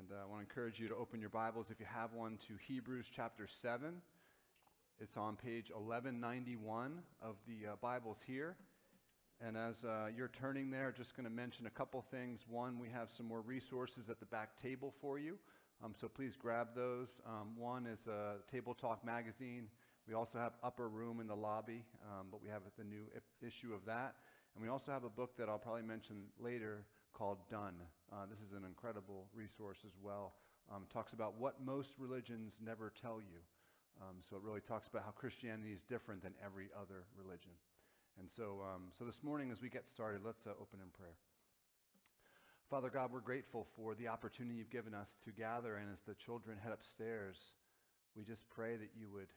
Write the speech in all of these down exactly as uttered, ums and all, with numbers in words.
And uh, I want to encourage you to open your Bibles, if you have one, to Hebrews chapter seven. It's on page eleven ninety-one of the uh, Bibles here. And as uh, you're turning there, just going to mention a couple things. One, we have some more resources at the back table for you. Um, so please grab those. Um, one is a Table Talk magazine. We also have Upper Room in the lobby, um, but we have the new I- issue of that. And we also have a book that I'll probably mention later called Done. Uh, this is an incredible resource as well. Um, it talks about what most religions never tell you. Um, so it really talks about how Christianity is different than every other religion. And so, um, so this morning as we get started, let's uh, open in prayer. Father God, we're grateful for the opportunity you've given us to gather, and as the children head upstairs, we just pray that you would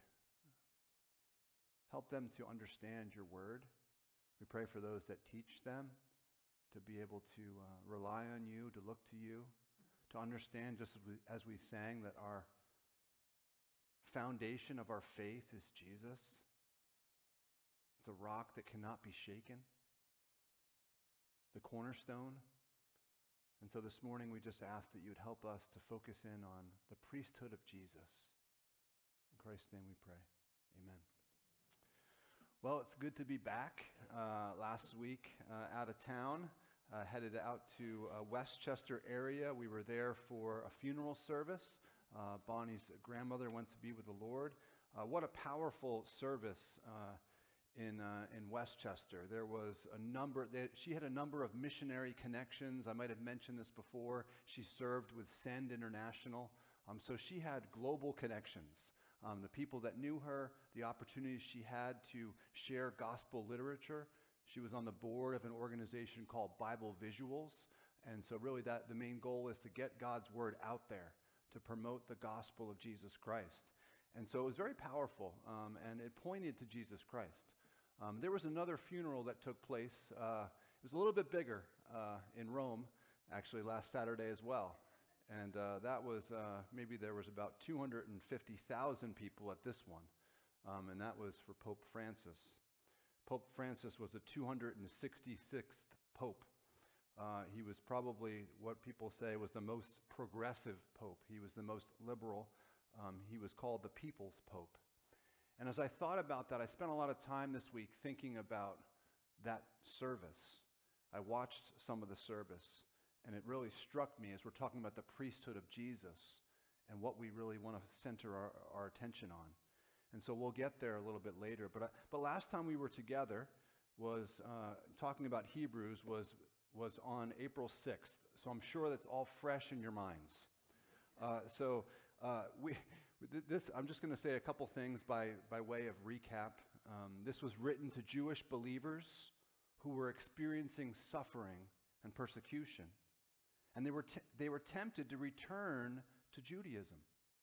help them to understand your word. We pray for those that teach them to be able to uh, rely on you, to look to you, to understand, just as we, as we sang, that our foundation of our faith is Jesus. It's a rock that cannot be shaken, the cornerstone. And so this morning we just ask that you would help us to focus in on the priesthood of Jesus. In Christ's name we pray. Amen. Well, it's good to be back. Uh, last week uh, out of town, uh, headed out to uh, Westchester area. We were there for a funeral service. Uh, Bonnie's grandmother went to be with the Lord. Uh, what a powerful service uh, in uh, in Westchester. There was a number, they, she had a number of missionary connections. I might have mentioned this before. She served with Send International. Um, so she had global connections. Um, the people that knew her, the opportunities she had to share gospel literature. She was on the board of an organization called Bible Visuals. And so really that the main goal is to get God's word out there, to promote the gospel of Jesus Christ. And so it was very powerful, um, and it pointed to Jesus Christ. Um, there was another funeral that took place. Uh, it was a little bit bigger uh, in Rome, actually last Saturday as well. And uh, that was, uh, maybe there was about two hundred fifty thousand people at this one. Um, and that was for Pope Francis. Pope Francis was the two hundred sixty-sixth Pope. Uh, he was probably what people say was the most progressive Pope. He was the most liberal. Um, he was called the People's Pope. And as I thought about that, I spent a lot of time this week thinking about that service. I watched some of the service, and it really struck me as we're talking about the priesthood of Jesus and what we really want to center our, our attention on. And so we'll get there a little bit later. But I, but last time we were together was uh, talking about Hebrews was was on April sixth. So I'm sure that's all fresh in your minds. Uh, so uh, we this I'm just going to say a couple things by by way of recap. Um, this was written to Jewish believers who were experiencing suffering and persecution. And they were t- they were tempted to return to Judaism.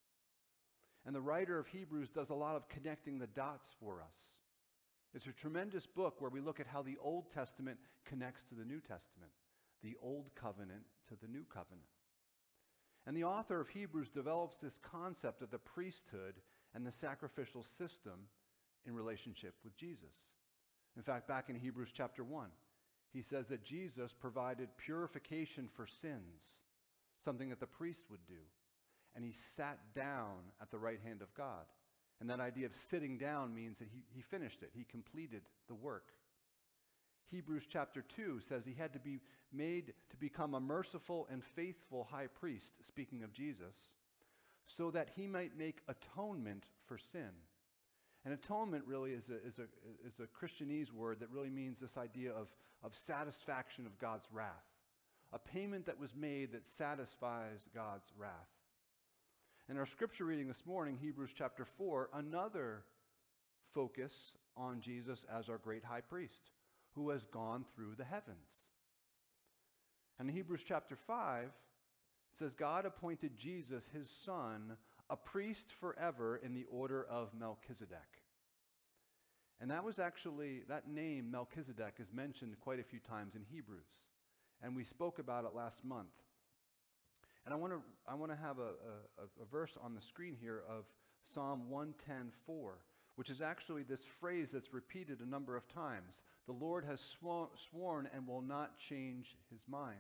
And the writer of Hebrews does a lot of connecting the dots for us. It's a tremendous book where we look at how the Old Testament connects to the New Testament, the Old Covenant to the New Covenant. And the author of Hebrews develops this concept of the priesthood and the sacrificial system in relationship with Jesus. In fact, back in Hebrews chapter one, he says that Jesus provided purification for sins, something that the priest would do. And he sat down at the right hand of God. And that idea of sitting down means that he, he finished it. He completed the work. Hebrews chapter two says he had to be made to become a merciful and faithful high priest, speaking of Jesus, so that he might make atonement for sin. And atonement really is a, is a, is a Christianese word that really means this idea of, of satisfaction of God's wrath. A payment that was made that satisfies God's wrath. In our scripture reading this morning, Hebrews chapter four, another focus on Jesus as our great high priest, who has gone through the heavens. And in Hebrews chapter five, it says, God appointed Jesus, his son, a priest forever in the order of Melchizedek. And that was actually, that name, Melchizedek, is mentioned quite a few times in Hebrews. And we spoke about it last month. And I want to I want to have a, a, a verse on the screen here of Psalm one ten four, which is actually this phrase that's repeated a number of times. The Lord has sworn, sworn and will not change his mind.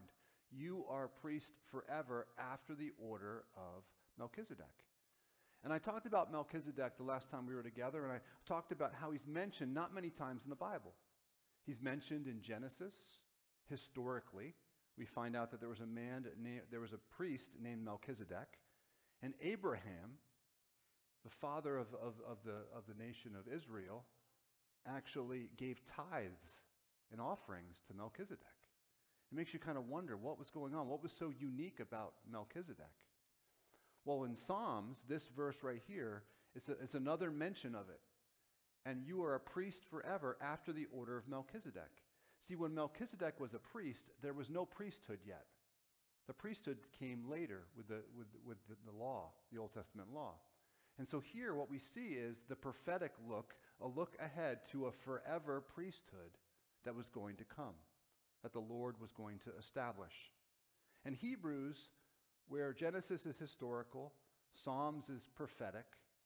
You are a priest forever after the order of Melchizedek. And I talked about Melchizedek the last time we were together, and I talked about how he's mentioned not many times in the Bible. He's mentioned in Genesis, historically. We find out that there was a man, there was a priest named Melchizedek, and Abraham, the father of, of, of, the, of the nation of Israel, actually gave tithes and offerings to Melchizedek. It makes you kind of wonder what was going on. What was so unique about Melchizedek? Well, in Psalms, this verse right here is, a, is another mention of it. And you are a priest forever after the order of Melchizedek. See, when Melchizedek was a priest, there was no priesthood yet. The priesthood came later with the, with, with the, the law, the Old Testament law. And so here what we see is the prophetic look, a look ahead to a forever priesthood that was going to come, that the Lord was going to establish. And Hebrews, where Genesis is historical, Psalms is prophetic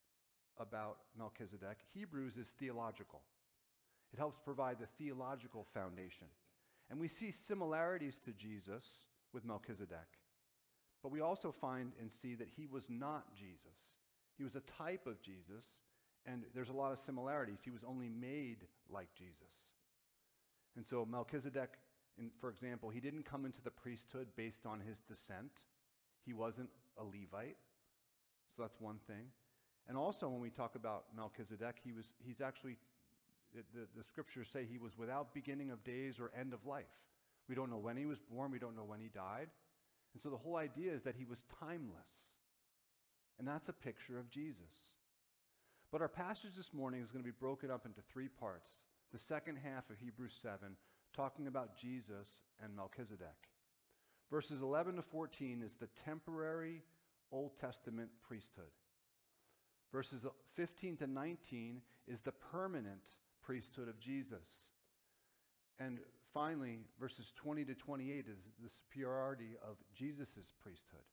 about Melchizedek, Hebrews is theological. It helps provide the theological foundation. And we see similarities to Jesus with Melchizedek. But we also find and see that he was not Jesus. He was a type of Jesus, and there's a lot of similarities. He was only made like Jesus. And so Melchizedek, in, for example, he didn't come into the priesthood based on his descent. He wasn't a Levite. So that's one thing. And also when we talk about Melchizedek, he was he's actually, the, the, the scriptures say he was without beginning of days or end of life. We don't know when he was born. We don't know when he died. And so the whole idea is that he was timeless. And that's a picture of Jesus. But our passage this morning is going to be broken up into three parts. The second half of Hebrews seven, talking about Jesus and Melchizedek. Verses eleven to fourteen is the temporary Old Testament priesthood. Verses fifteen to nineteen is the permanent priesthood of Jesus. And finally, verses twenty to twenty-eight is the superiority of Jesus' priesthood.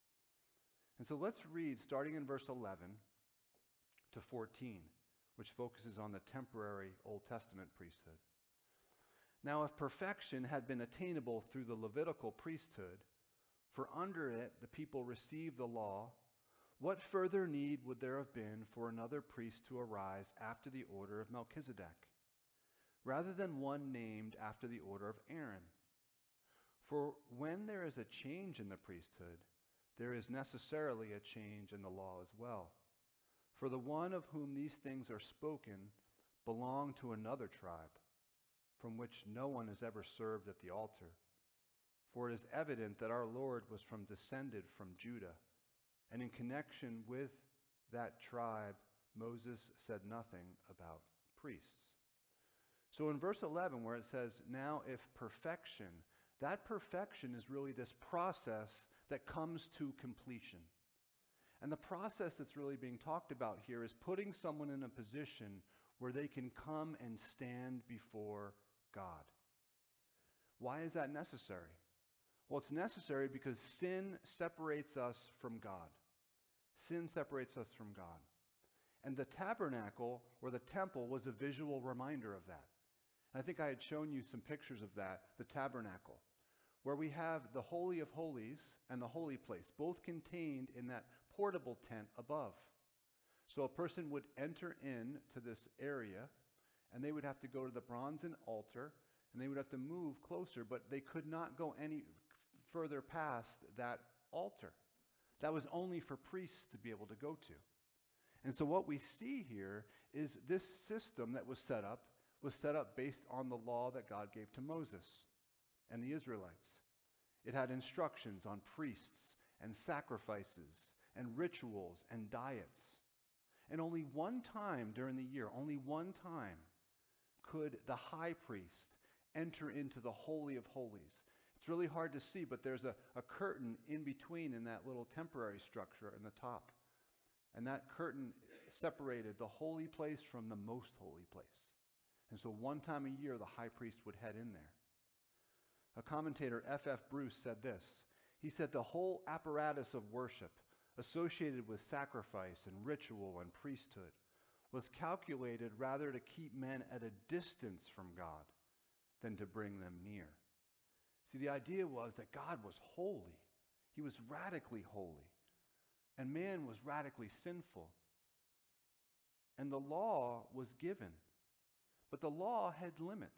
And so let's read, starting in verse eleven to fourteen, which focuses on the temporary Old Testament priesthood. Now, if perfection had been attainable through the Levitical priesthood, for under it the people received the law, what further need would there have been for another priest to arise after the order of Melchizedek, rather than one named after the order of Aaron? For when there is a change in the priesthood, there is necessarily a change in the law as well. For the one of whom these things are spoken belonged to another tribe, from which no one has ever served at the altar. For it is evident that our Lord was from descended from Judah, and in connection with that tribe, Moses said nothing about priests. So in verse eleven, where it says, now if perfection, that perfection is really this process that comes to completion. And the process that's really being talked about here is putting someone in a position where they can come and stand before God. Why is that necessary? Well, it's necessary because sin separates us from God. Sin separates us from God. And the tabernacle, or the temple, was a visual reminder of that. And I think I had shown you some pictures of that, the tabernacle, where we have the Holy of Holies and the holy place, both contained in that portable tent above. So a person would enter into this area, and they would have to go to the bronzen altar, and they would have to move closer, but they could not go any further past that altar. That was only for priests to be able to go to. And so what we see here is this system that was set up was set up based on the law that God gave to Moses and the Israelites. It had instructions on priests and sacrifices and rituals and diets. And only one time during the year, only one time, could the high priest enter into the Holy of Holies. It's really hard to see, but there's a, a curtain in between in that little temporary structure in the top. And that curtain separated the holy place from the most holy place. And so one time a year, the high priest would head in there. A commentator, F F Bruce, said this. He said the whole apparatus of worship associated with sacrifice and ritual and priesthood was calculated rather to keep men at a distance from God than to bring them near. See, the idea was that God was holy. He was radically holy. And man was radically sinful. And the law was given. But the law had limits.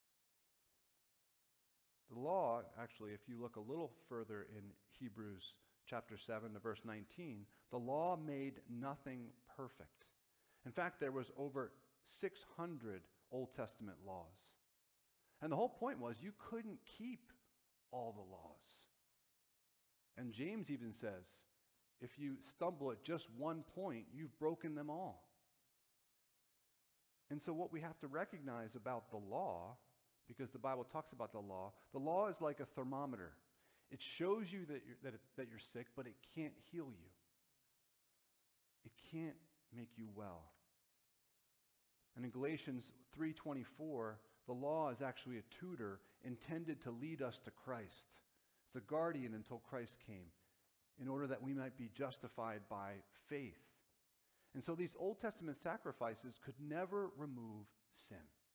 The law, actually, if you look a little further in Hebrews chapter seven to verse nineteen, the law made nothing perfect. In fact, there was over six hundred Old Testament laws. And the whole point was you couldn't keep all the laws. And James even says, if you stumble at just one point, you've broken them all. And so what we have to recognize about the law, because the Bible talks about the law, the law is like a thermometer. It shows you that you're, that, it, that you're sick, but it can't heal you. It can't make you well. And in Galatians three twenty-four, the law is actually a tutor intended to lead us to Christ. It's a guardian until Christ came, in order that we might be justified by faith. And so these Old Testament sacrifices could never remove sin.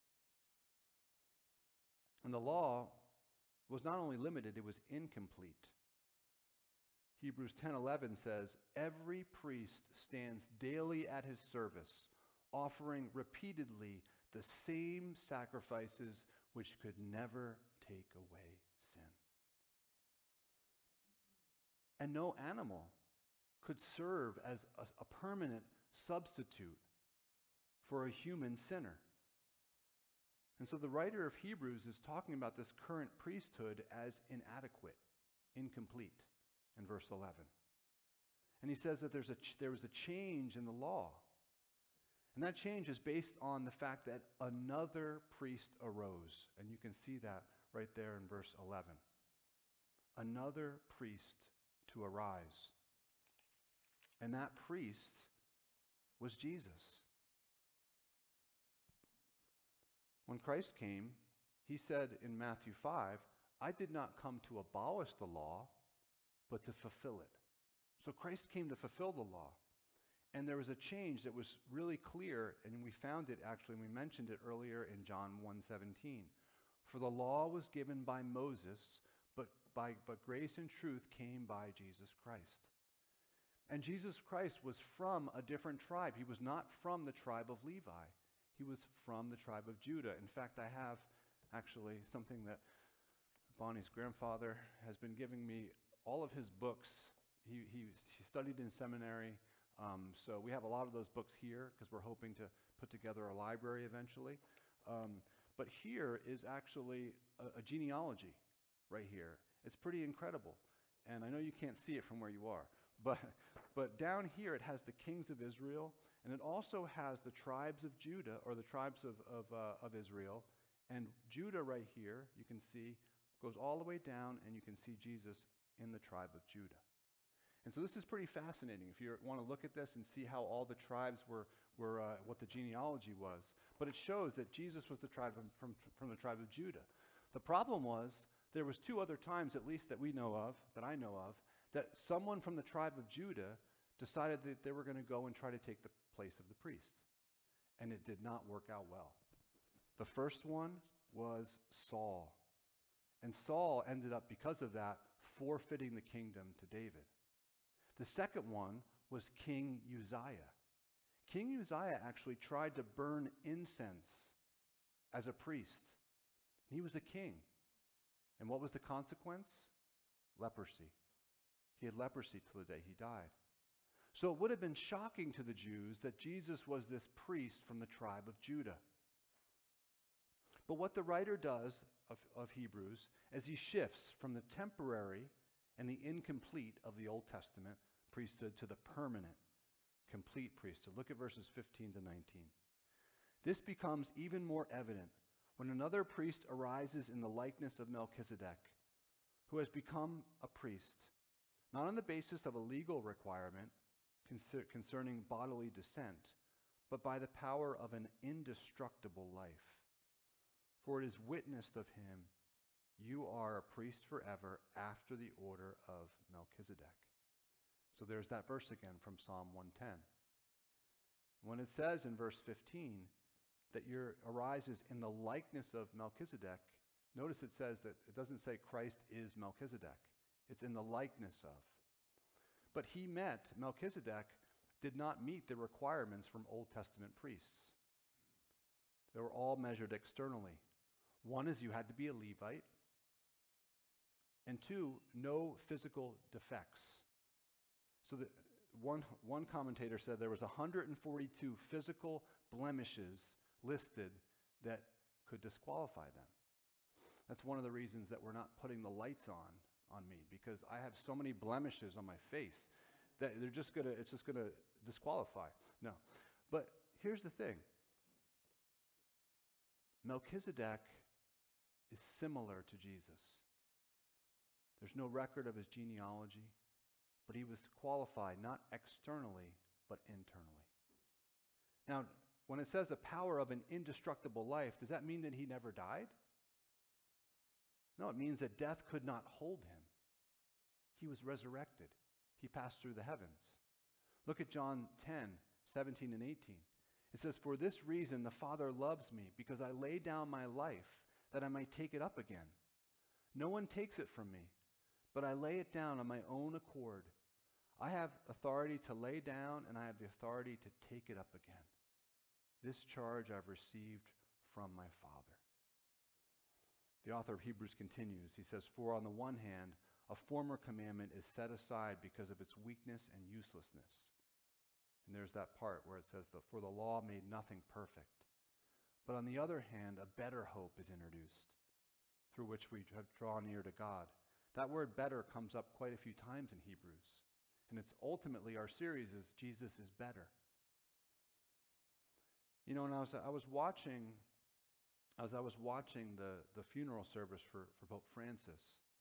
And the law was not only limited, it was incomplete. Hebrews ten eleven says, every priest stands daily at his service, offering repeatedly the same sacrifices which could never take away sin. And no animal could serve as a, a permanent substitute for a human sinner. And so the writer of Hebrews is talking about this current priesthood as inadequate, incomplete, in verse eleven. And he says that there's a ch- there was a change in the law. And that change is based on the fact that another priest arose. And you can see that right there in verse eleven. Another priest to arise. And that priest was Jesus. When Christ came, he said in Matthew five, I did not come to abolish the law, but to fulfill it. So Christ came to fulfill the law. And there was a change that was really clear, and we found it actually, and we mentioned it earlier in John one seventeen. For the law was given by Moses, but, by, but grace and truth came by Jesus Christ. And Jesus Christ was from a different tribe. He was not from the tribe of Levi. He was from the tribe of Judah. In fact, I have actually something that Bonnie's grandfather has been giving me, all of his books. He, he, he studied in seminary. Um, so we have a lot of those books here because we're hoping to put together a library eventually. Um, but here is actually a, a genealogy right here. It's pretty incredible. And I know you can't see it from where you are. But, but down here it has the kings of Israel, and it also has the tribes of Judah, or the tribes of, of, uh, of Israel. And Judah right here, you can see, goes all the way down, and you can see Jesus in the tribe of Judah. And so this is pretty fascinating if you want to look at this and see how all the tribes were, were uh, what the genealogy was. But it shows that Jesus was the tribe from, from, from the tribe of Judah. The problem was there was two other times, at least that we know of, that I know of, that someone from the tribe of Judah decided that they were going to go and try to take the place of the priest. And it did not work out well. The first one was Saul. And Saul ended up, because of that, forfeiting the kingdom to David. The second one was King Uzziah. King Uzziah actually tried to burn incense as a priest. He was a king. And what was the consequence? Leprosy. He had leprosy till the day he died. So it would have been shocking to the Jews that Jesus was this priest from the tribe of Judah. But what the writer does of, of Hebrews is he shifts from the temporary and the incomplete of the Old Testament priesthood to the permanent, complete priesthood. Look at verses fifteen to nineteen. This becomes even more evident when another priest arises in the likeness of Melchizedek, who has become a priest, not on the basis of a legal requirement concer- concerning bodily descent, but by the power of an indestructible life. For it is witnessed of him, you are a priest forever after the order of Melchizedek. So there's that verse again from Psalm one ten. When it says in verse fifteen that your arises in the likeness of Melchizedek, Notice it says that it doesn't say Christ is Melchizedek. It's in the likeness of. But he met, Melchizedek did not meet the requirements from Old Testament priests. They were all measured externally. One is you had to be a Levite. And two, no physical defects. So the, one, one commentator said there was one hundred forty-two physical blemishes listed that could disqualify them. That's one of the reasons that we're not putting the lights on on me, because I have so many blemishes on my face that they're just gonna, it's just gonna disqualify. No. But here's the thing. Melchizedek is similar to Jesus. There's no record of his genealogy, but he was qualified not externally, but internally. Now, when it says the power of an indestructible life, does that mean that he never died? No, it means that death could not hold him. He was resurrected. He passed through the heavens. Look at John ten, seventeen and eighteen. It says, "For this reason the Father loves me, because I lay down my life, that I might take it up again. No one takes it from me, but I lay it down on my own accord. I have authority to lay down, and I have the authority to take it up again. This charge I've received from my Father." The author of Hebrews continues. He says, "For on the one hand, a former commandment is set aside because of its weakness and uselessness." And there's that part where it says, "For the law made nothing perfect. But on the other hand, a better hope is introduced, through which we draw near to God." That word "better" comes up quite a few times in Hebrews. And it's ultimately, our series is Jesus is better. You know, and I was, I was watching, as I was watching the, the funeral service for, for Pope Francis,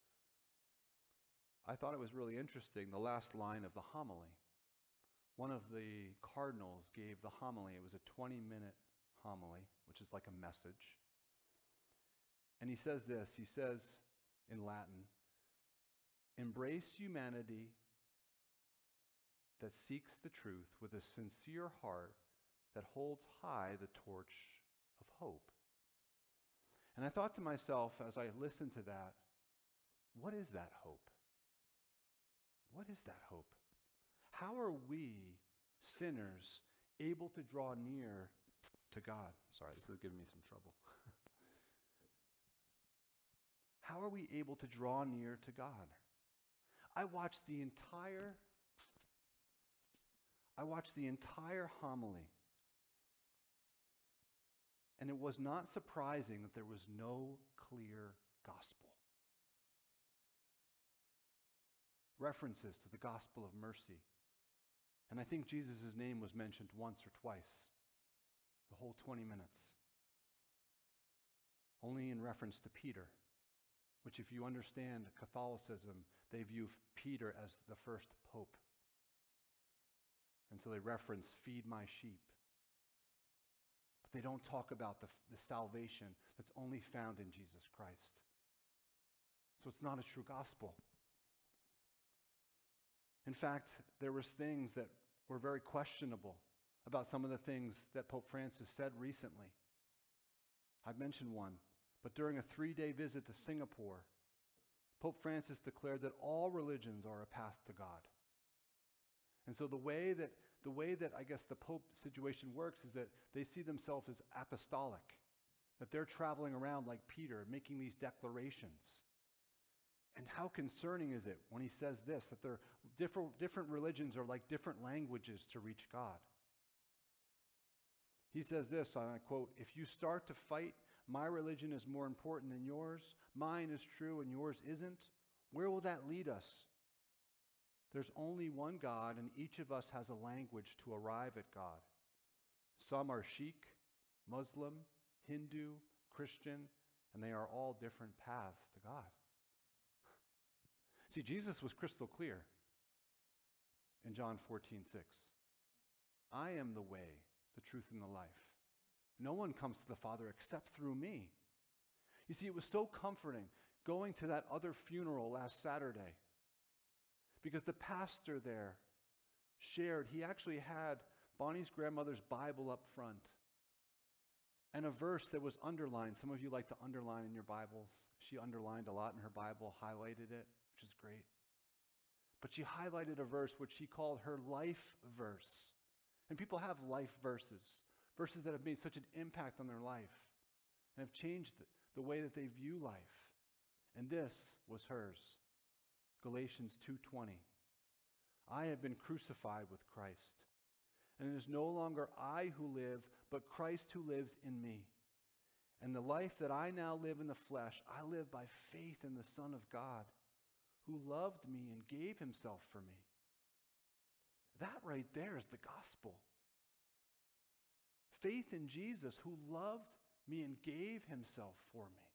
I thought it was really interesting, the last line of the homily. One of the cardinals gave the homily. It was a twenty-minute homily, which is like a message. And he says this, he says in Latin, "Embrace humanity that seeks the truth with a sincere heart that holds high the torch of hope." And I thought to myself as I listened to that, what is that hope? What is that hope? How are we, sinners, able to draw near to God? Sorry, this is giving me some trouble. How are we able to draw near to God? I watched the entire, I watched the entire homily. And it was not surprising that there was no clear gospel. References to the gospel of mercy. And I think Jesus' name was mentioned once or twice, the whole twenty minutes. Only in reference to Peter, which if you understand Catholicism, they view Peter as the first pope. And so they reference, "Feed my sheep." But they don't talk about the, the salvation that's only found in Jesus Christ. So it's not a true gospel. In fact, there was things that were very questionable about some of the things that Pope Francis said recently. I've mentioned one, but during a three-day visit to Singapore, Pope Francis declared that all religions are a path to God. And so the way that the way that I guess the Pope situation works is that they see themselves as apostolic, that they're traveling around like Peter, making these declarations. And how concerning is it when he says this, that they're different, different religions are like different languages to reach God. He says this, and I quote, "If you start to fight, my religion is more important than yours, mine is true and yours isn't, where will that lead us? There's only one God, and each of us has a language to arrive at God. Some are Sikh, Muslim, Hindu, Christian, and they are all different paths to God." See, Jesus was crystal clear in John fourteen six. "I am the way, the truth, and the life. No one comes to the Father except through me." You see, it was so comforting going to that other funeral last Saturday, because the pastor there shared, he actually had Bonnie's grandmother's Bible up front. and a verse that was underlined. Some of you like to underline in your Bibles. She underlined a lot in her Bible, highlighted it, which is great. But she highlighted a verse which she called her life verse. And people have life verses, verses that have made such an impact on their life and have changed the, the way that they view life. And this was hers. Galatians two twenty. I have been crucified with Christ, and it is no longer I who live, but Christ who lives in me. And the life that I now live in the flesh, I live by faith in the Son of God, who loved me and gave himself for me. That right there is the gospel. Faith in Jesus, who loved me and gave himself for me.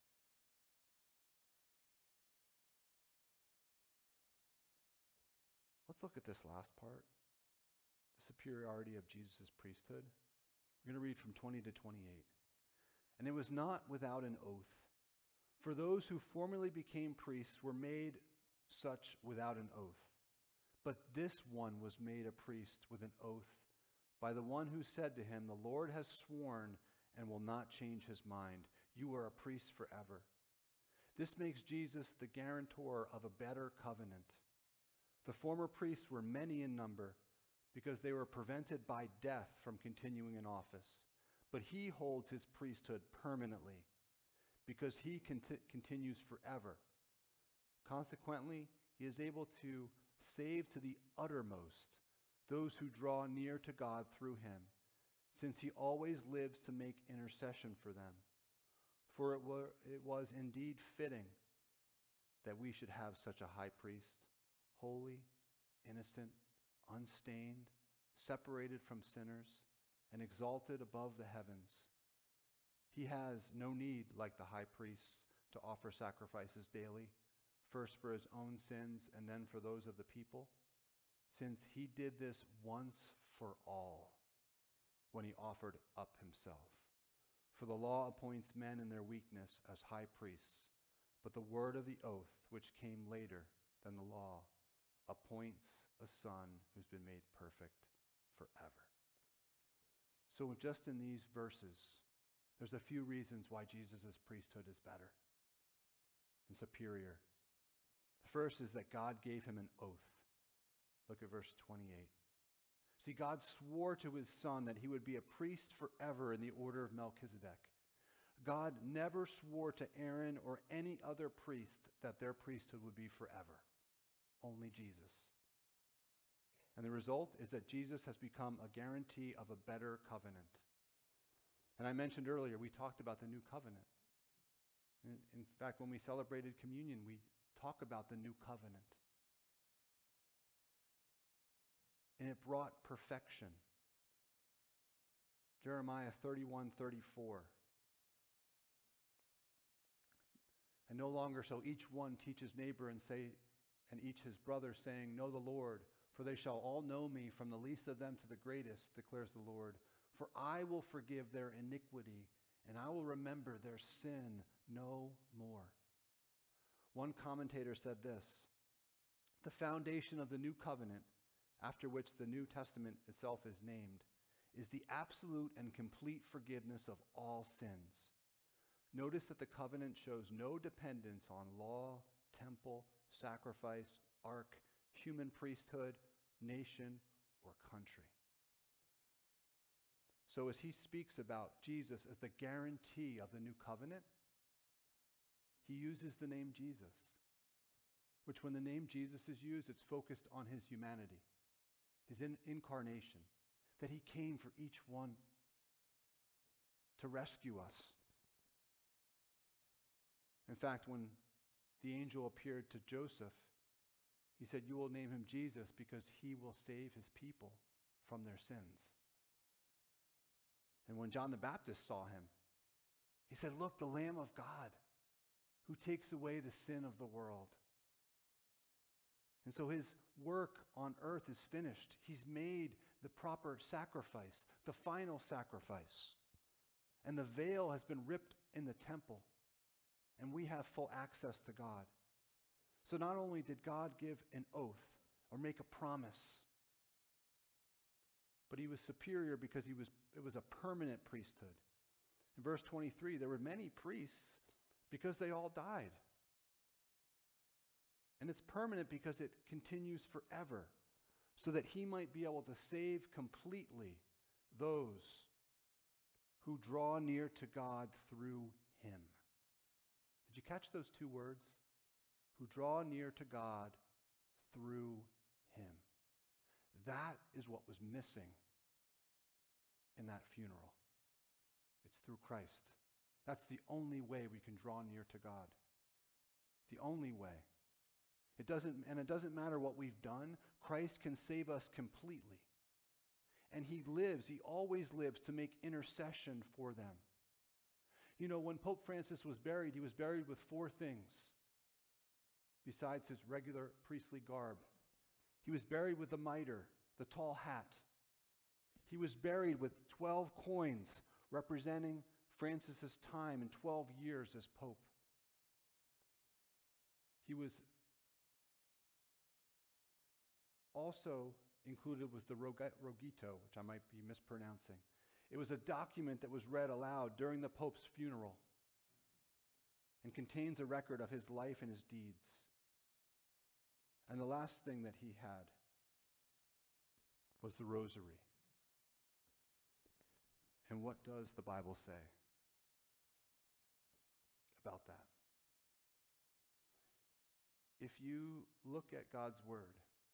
Let's look at this last part, the superiority of Jesus' priesthood. We're going to read from twenty to twenty-eight. And it was not without an oath, for those who formerly became priests were made such without an oath. But this one was made a priest with an oath by the one who said to him, the Lord has sworn and will not change his mind. You are a priest forever. This makes Jesus the guarantor of a better covenant. The former priests were many in number because they were prevented by death from continuing in office. But he holds his priesthood permanently because he cont- continues forever. Consequently, he is able to save to the uttermost those who draw near to God through him, since he always lives to make intercession for them. For it, were, it was indeed fitting that we should have such a high priest, holy, innocent, unstained, separated from sinners, and exalted above the heavens. He has no need, like the high priests, to offer sacrifices daily, first for his own sins and then for those of the people, since he did this once for all when he offered up himself. For the law appoints men in their weakness as high priests, but the word of the oath, which came later than the law, appoints a son who's been made perfect forever. So just in these verses, there's a few reasons why Jesus' priesthood is better and superior. The first is that God gave him an oath. Look at verse twenty-eight. See, God swore to his son that he would be a priest forever in the order of Melchizedek. God never swore to Aaron or any other priest that their priesthood would be forever. Only Jesus. And the result is that Jesus has become a guarantee of a better covenant. And I mentioned earlier, we talked about the new covenant. In, in fact, when we celebrated communion, we talk about the new covenant. And it brought perfection. Jeremiah thirty-one thirty-four. And no longer shall each one teach his neighbor and say, and each his brother, saying, Know the Lord, for they shall all know me, from the least of them to the greatest, declares the Lord. For I will forgive their iniquity, and I will remember their sin no more. One commentator said this: the foundation of the new covenant, after which the New Testament itself is named, is the absolute and complete forgiveness of all sins. Notice that the covenant shows no dependence on law, temple, sacrifice, ark, human priesthood, nation, or country. So as he speaks about Jesus as the guarantee of the new covenant, he uses the name Jesus, which when the name Jesus is used, it's focused on his humanity, his in- incarnation, that he came for each one to rescue us. In fact, when the angel appeared to Joseph, he said, you will name him Jesus because he will save his people from their sins. And when John the Baptist saw him, he said, look, the Lamb of God who takes away the sin of the world. And so his work on earth is finished. He's made the proper sacrifice, the final sacrifice. And the veil has been ripped in the temple, and we have full access to God. So not only did God give an oath or make a promise, but he was superior because he was it was a permanent priesthood. In verse twenty-three, there were many priests because they all died. And it's permanent because it continues forever, so that he might be able to save completely those who draw near to God through him. Did you catch those two words? Who draw near to God through him. That is what was missing in that funeral. It's through Christ. That's the only way we can draw near to God. The only way. It doesn't, and it doesn't matter what we've done. Christ can save us completely. And he lives, he always lives to make intercession for them. You know, when Pope Francis was buried, he was buried with four things besides his regular priestly garb. He was buried with the mitre, the tall hat. He was buried with twelve coins representing Francis's time in twelve years as Pope. He was also included was the Rogito, which I might be mispronouncing. It was a document that was read aloud during the Pope's funeral and contains a record of his life and his deeds. And the last thing that he had was the rosary. And what does the Bible say about that? If you look at God's word,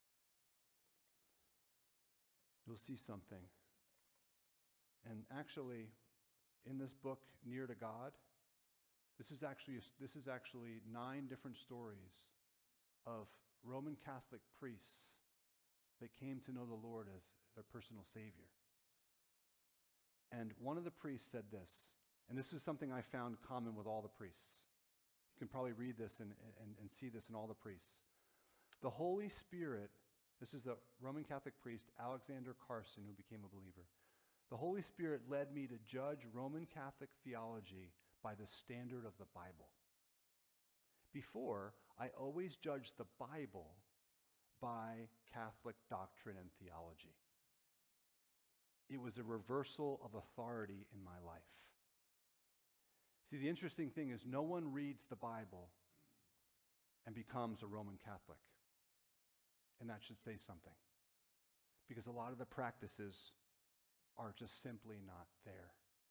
you'll see something. And actually, in this book, Near to God, this is actually this is actually nine different stories of Roman Catholic priests that came to know the Lord as their personal Savior. And one of the priests said this, and this is something I found common with all the priests. You can probably read this and, and, and see this in all the priests. The Holy Spirit, this is the Roman Catholic priest Alexander Carson, who became a believer. The Holy Spirit led me to judge Roman Catholic theology by the standard of the Bible. Before, I always judged the Bible by Catholic doctrine and theology. It was a reversal of authority in my life. See, the interesting thing is no one reads the Bible and becomes a Roman Catholic. And that should say something. Because a lot of the practices are just simply not there.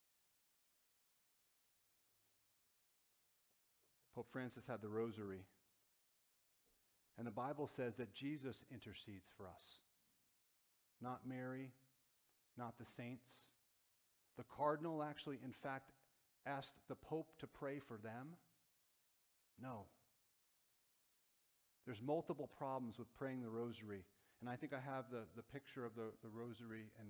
Pope Francis had the rosary. And the Bible says that Jesus intercedes for us. Not Mary, not the saints. The cardinal actually, in fact, asked the Pope to pray for them. No. There's multiple problems with praying the rosary. And I think I have the, the picture of the, the rosary. And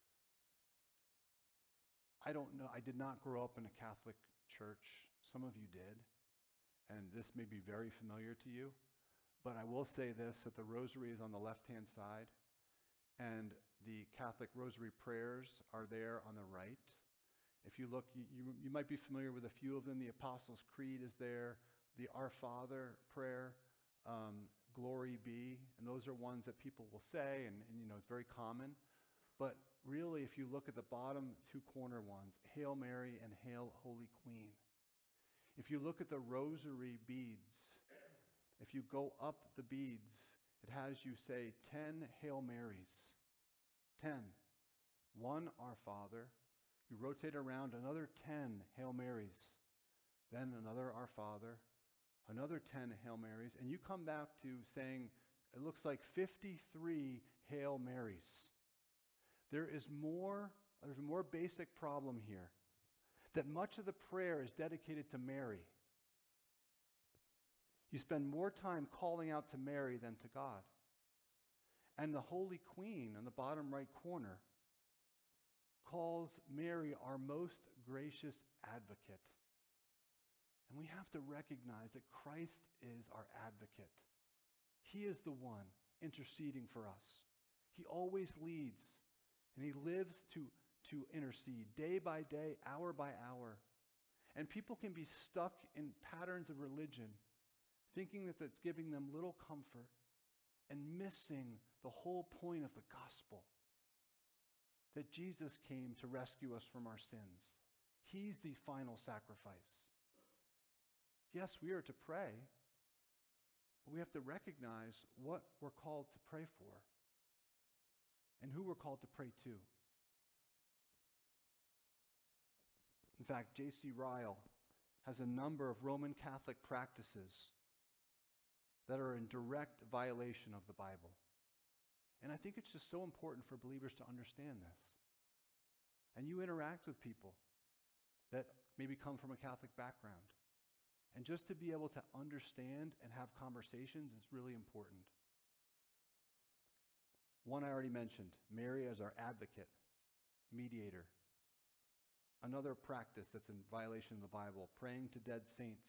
I don't know, I did not grow up in a Catholic church. Some of you did. And this may be very familiar to you. But I will say this, that the rosary is on the left-hand side. And the Catholic rosary prayers are there on the right. If you look, you, you, you might be familiar with a few of them. The Apostles' Creed is there. The Our Father prayer. Um, glory be, and those are ones that people will say, and, and you know it's very common. But really, if you look at the bottom two corner ones, Hail Mary and Hail Holy Queen. If you look at the rosary beads, if you go up the beads, it has you say ten Hail Marys. Ten. One Our Father. You rotate around another ten Hail Marys. Then another Our Father. Another ten Hail Marys, and you come back to saying, it looks like fifty-three Hail Marys. There is more, there's a more basic problem here, that much of the prayer is dedicated to Mary. You spend more time calling out to Mary than to God. And the Holy Queen in the bottom right corner calls Mary our most gracious advocate. And we have to recognize that Christ is our advocate. He is the one interceding for us. He always leads, and he lives to, to intercede day by day, hour by hour. And people can be stuck in patterns of religion, thinking that that's giving them little comfort and missing the whole point of the gospel, that Jesus came to rescue us from our sins. He's the final sacrifice. Yes, we are to pray, but we have to recognize what we're called to pray for and who we're called to pray to. In fact, J C Ryle has a number of Roman Catholic practices that are in direct violation of the Bible. And I think it's just so important for believers to understand this. And you interact with people that maybe come from a Catholic background. And just to be able to understand and have conversations is really important. One I already mentioned, Mary as our advocate, mediator. Another practice that's in violation of the Bible, praying to dead saints.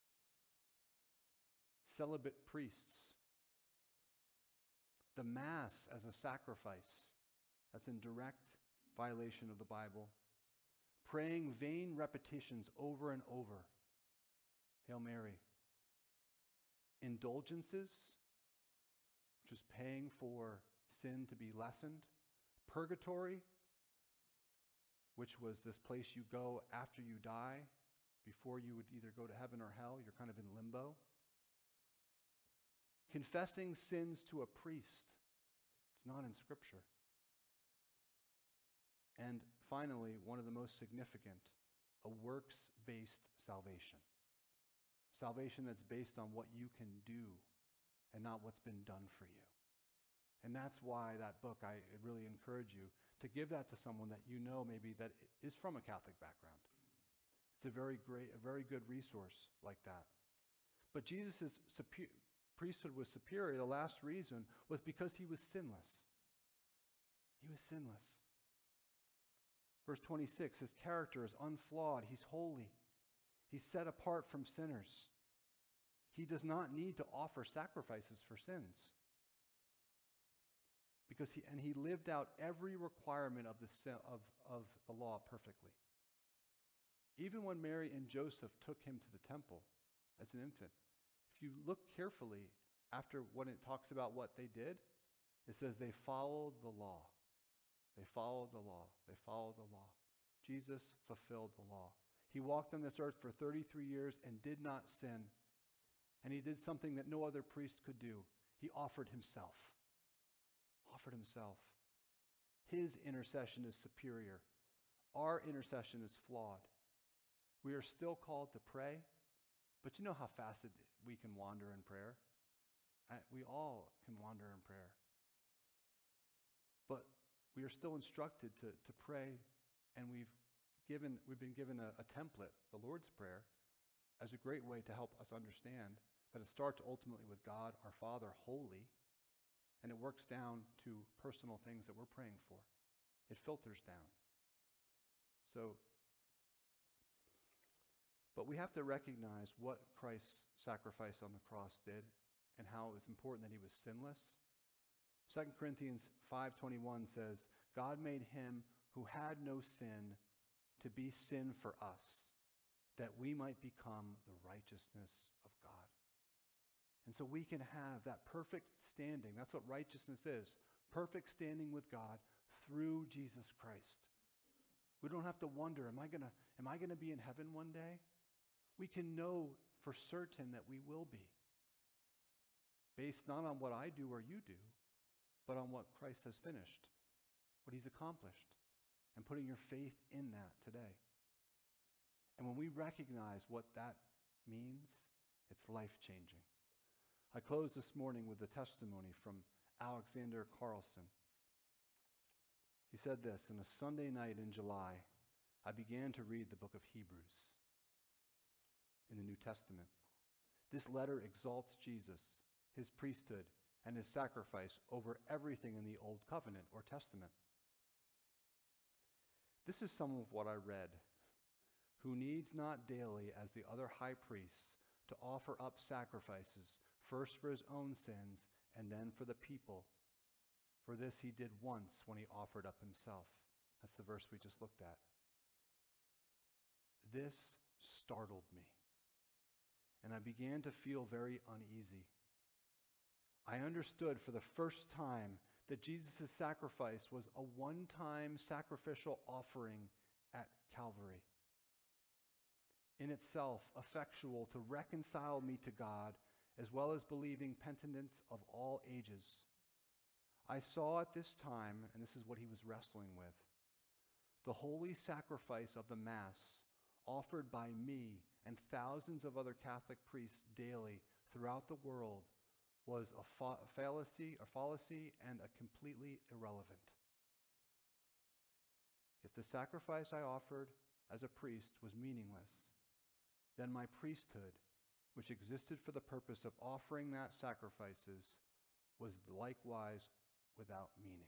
Celibate priests. The Mass as a sacrifice, that's in direct violation of the Bible. Praying vain repetitions over and over. Hail Mary. Indulgences, which is paying for sin to be lessened. Purgatory, which was this place you go after you die, before you would either go to heaven or hell. You're kind of in limbo. Confessing sins to a priest. It's not in Scripture. And finally, one of the most significant, a works-based salvation. Salvation that's based on what you can do and not what's been done for you. And that's why that book, I really encourage you to give that to someone that you know maybe that is from a Catholic background. It's a very great, a very good resource like that. But Jesus' super- priesthood was superior. The last reason was because he was sinless. He was sinless. Verse twenty-six, his character is unflawed. He's holy. He's set apart from sinners. He does not need to offer sacrifices for sins. Because he, and he lived out every requirement of the, of, of the law perfectly. Even when Mary and Joseph took him to the temple as an infant, if you look carefully after when it talks about what they did, it says they followed the law. They followed the law. They followed the law. Jesus fulfilled the law. He walked on this earth for thirty-three years and did not sin. And he did something that no other priest could do. He offered himself. Offered himself. His intercession is superior. Our intercession is flawed. We are still called to pray, but you know how fast it, we can wander in prayer? I, we all can wander in prayer. But we are still instructed to, to pray, and we've given we've been given a, a template, the Lord's Prayer, as a great way to help us understand that it starts ultimately with God, our Father, holy, and it works down to personal things that we're praying for. It filters down. So, but we have to recognize what Christ's sacrifice on the cross did and how it was important that he was sinless. Second Corinthians five twenty-one says, God made him who had no sin to be sin for us, that we might become the righteousness of God. And so we can have that perfect standing. That's what righteousness is. Perfect standing with God through Jesus Christ. We don't have to wonder, am I gonna, am I gonna be in heaven one day? We can know for certain that we will be. Based not on what I do or you do, but on what Christ has finished, what he's accomplished, and putting your faith in that today. And when we recognize what that means, it's life-changing. I close this morning with a testimony from Alexander Carlson. He said this, "On a Sunday night in July, I began to read the book of Hebrews in the New Testament. This letter exalts Jesus, his priesthood, and his sacrifice over everything in the Old Covenant or Testament. This is some of what I read. Who needs not daily, as the other high priests, to offer up sacrifices, first for his own sins, and then for the people. For this he did once when he offered up himself." That's the verse we just looked at. This startled me, and I began to feel very uneasy. I understood for the first time that Jesus' sacrifice was a one-time sacrificial offering at Calvary. in itself effectual to reconcile me to God, as well as believing penitence of all ages. I saw at this time," and this is what he was wrestling with, "the holy sacrifice of the Mass offered by me and thousands of other Catholic priests daily throughout the world was a fa- fallacy, a fallacy and a completely irrelevant. If the sacrifice I offered as a priest was meaningless, then my priesthood, which existed for the purpose of offering that sacrifices, was likewise without meaning."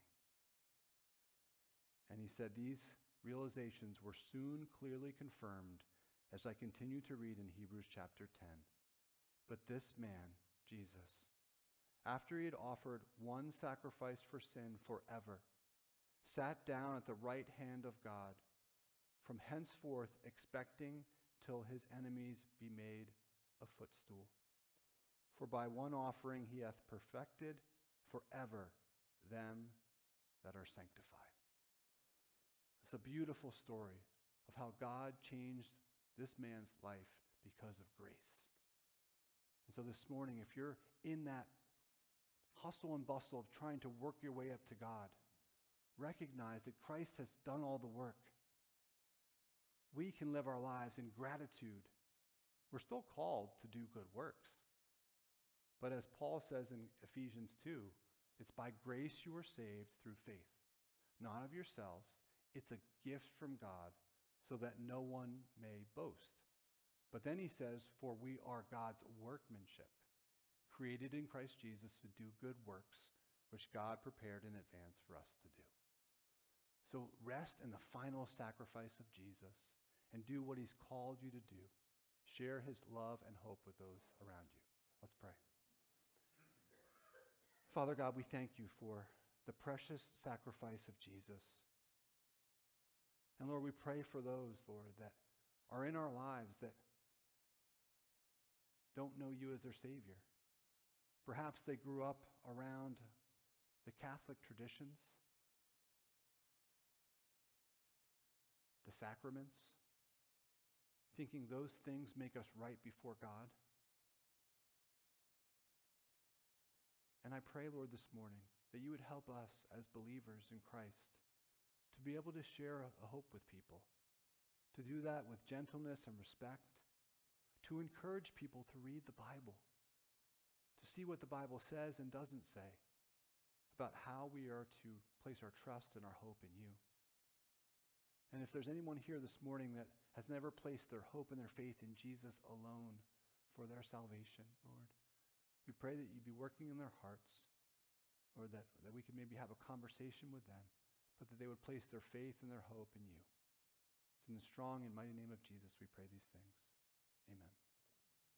And he said these realizations were soon clearly confirmed as I continue to read in Hebrews chapter ten. "But this man, Jesus, after he had offered one sacrifice for sin forever, sat down at the right hand of God, from henceforth expecting till his enemies be made a footstool. For by one offering he hath perfected forever them that are sanctified." It's a beautiful story of how God changed this man's life because of grace. And so this morning, if you're in that hustle and bustle of trying to work your way up to God, recognize that Christ has done all the work. We can live our lives in gratitude. We're still called to do good works. But as Paul says in Ephesians two, it's by grace you are saved through faith, not of yourselves. It's a gift from God, so that no one may boast. But then he says, "For we are God's workmanship, created in Christ Jesus to do good works, which God prepared in advance for us to do." So rest in the final sacrifice of Jesus and do what he's called you to do. Share his love and hope with those around you. Let's pray. Father God, we thank you for the precious sacrifice of Jesus. And Lord, we pray for those, Lord, that are in our lives that don't know you as their Savior. Perhaps they grew up around the Catholic traditions, the sacraments, thinking those things make us right before God. And I pray, Lord, this morning that you would help us as believers in Christ to be able to share a hope with people, to do that with gentleness and respect, to encourage people to read the Bible, to see what the Bible says and doesn't say about how we are to place our trust and our hope in you. And if there's anyone here this morning that has never placed their hope and their faith in Jesus alone for their salvation, Lord, we pray that you'd be working in their hearts, or that, that we could maybe have a conversation with them, but that they would place their faith and their hope in you. It's in the strong and mighty name of Jesus we pray these things. Amen.